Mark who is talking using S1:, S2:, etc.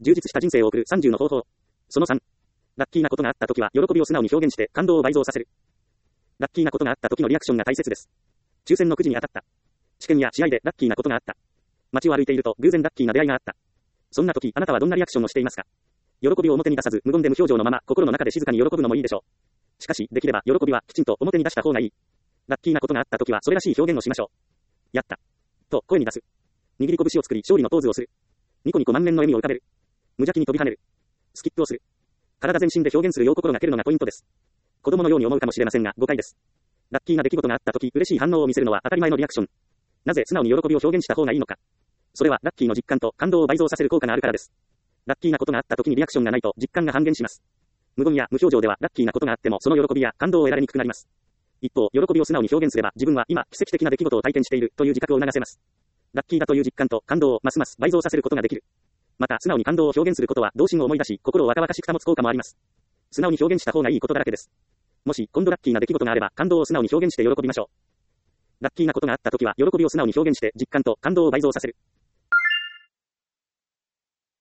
S1: 充実した人生を送る30の方法。その3。ラッキーなことがあった時は喜びを素直に表現して感動を倍増させる。ラッキーなことがあった時のリアクションが大切です。抽選のくじに当たった。試験や試合でラッキーなことがあった。街を歩いていると偶然ラッキーな出会いがあった。そんな時あなたはどんなリアクションをしていますか？喜びを表に出さず無言で無表情のまま心の中で静かに喜ぶのもいいでしょう。しかしできれば喜びはきちんと表に出した方がいい。ラッキーなことがあった時はそれらしい表現をしましょう。やった。と声に出す。握り拳を作り勝利のポーズをする。ニコニコ満面の笑みを浮かべる。無邪気に飛び跳ねる。スキップをする。体全身で表現するよう心がけるのがポイントです。子供のように思うかもしれませんが誤解です。ラッキーな出来事があった時嬉しい反応を見せるのは当たり前のリアクション。なぜ素直に喜びを表現した方がいいのか。それはラッキーの実感と感動を倍増させる効果があるからです。ラッキーなことがあった時にリアクションがないと実感が半減します。無言や無表情ではラッキーなことがあってもその喜びや感動を得られにくくなります。一方、喜びを素直に表現すれば自分は今奇跡的な出来事を体験しているという自覚を促せます。ラッキーだという実感と感動をますます倍増させることができる。また素直に感動を表現することは童心を思い出し心を若々しく保つ効果もあります。素直に表現した方がいいことだらけです。もし今度ラッキーな出来事があれば感動を素直に表現して喜びましょう。ラッキーなことがあった時は喜びを素直に表現して実感と感動を倍増させる。